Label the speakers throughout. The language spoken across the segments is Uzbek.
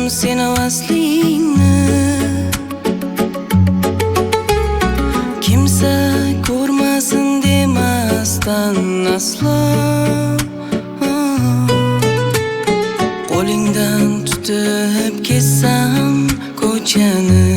Speaker 1: seni vaslingni, kimsa ko'rmasin demasdan aslo. Qo'lingdan tutib kessam ko'chani,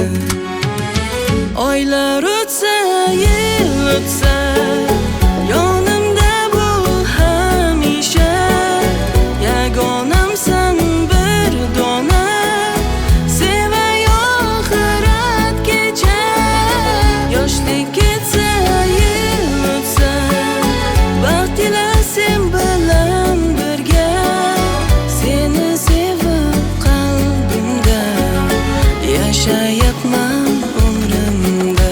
Speaker 1: oylar o'tsa, yil o'tsa, yonimda bo'l hamisha. Yagonamsan bir dona, sevay oxiratgacha. Yoshlik ketsa, yil o'tsa, baxt ila sen bilan birga. Seni sevib qalbimda yashayapman umrimda.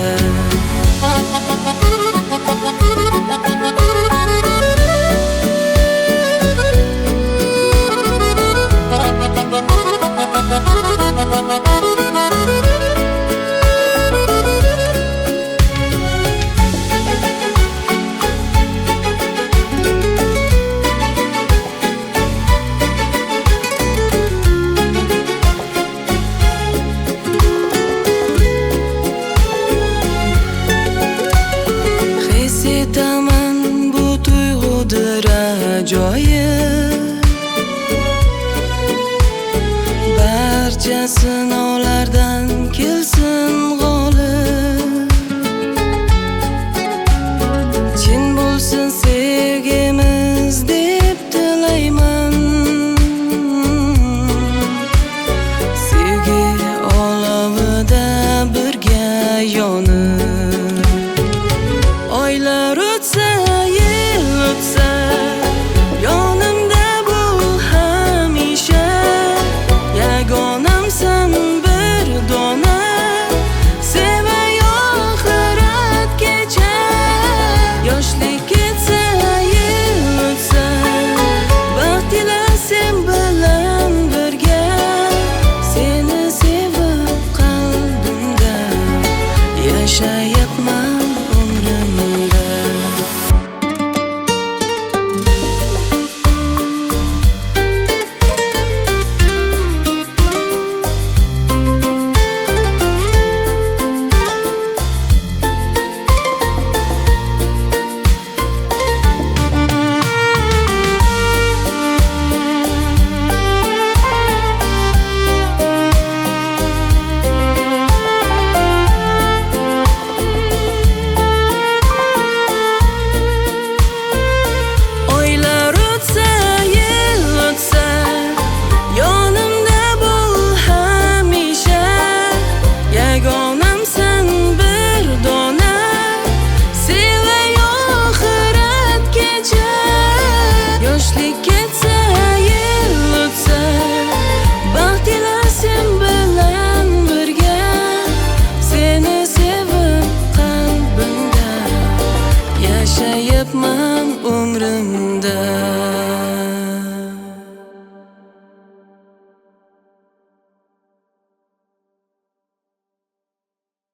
Speaker 1: His etaman bu tuyg'udir ajoyib, barcha sinovlardan kelsa